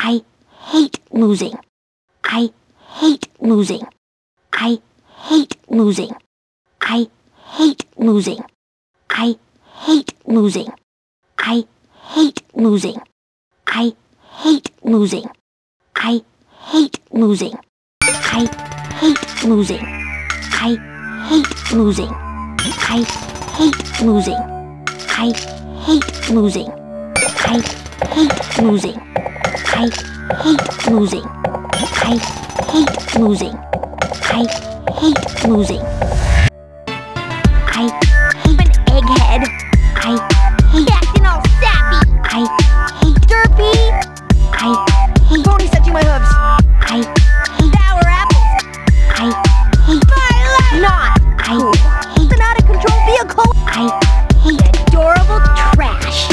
I hate losing. I hate losing. I hate losing. I hate losing. I hate losing. I hate losing. I hate losing. I hate losing. I hate losing. I hate losing. I hate losing. I hate losing. I hate losing. I hate losing. I hate losing. I hate losing. I hate an egghead. I hate Acting all sappy. I hate Derpy. I hate Pony touching my hooves. I hate Sour apples. I hate My life. Not I cool. hate An out of control vehicle. I hate Adorable trash.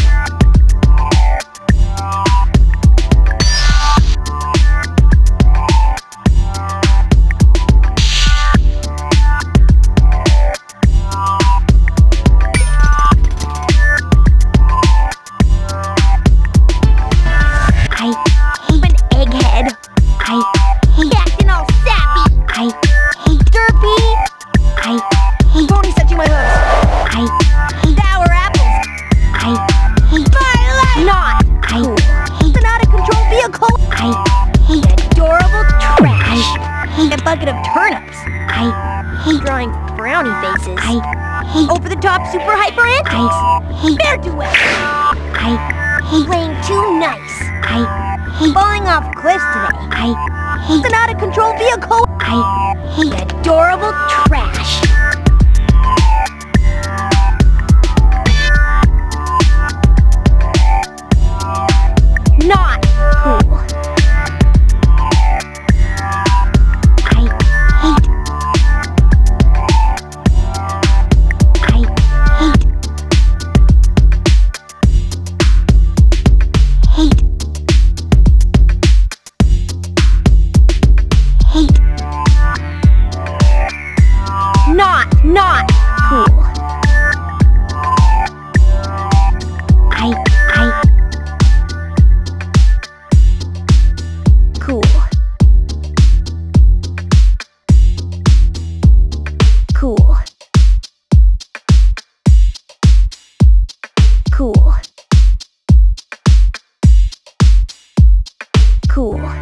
I hate An egghead. I hate Acting all sappy. I hate Derpy. I hate Pony touching my hooves. I hate Sour apples. I hate My life. Not I cool. hate An out of control vehicle. I hate Adorable trash. I hate A bucket of turnips. I hate Drawing frowny faces. I hate Over the top super hyper antics. I hate Bear duet. I hate Playing too nice. I hate Falling off cliffs today. I hate An out of control vehicle. I hate Adorable trash. Not cool. I hate I hate hate hate Not cool. I Cool. Cool. Cool. Cool.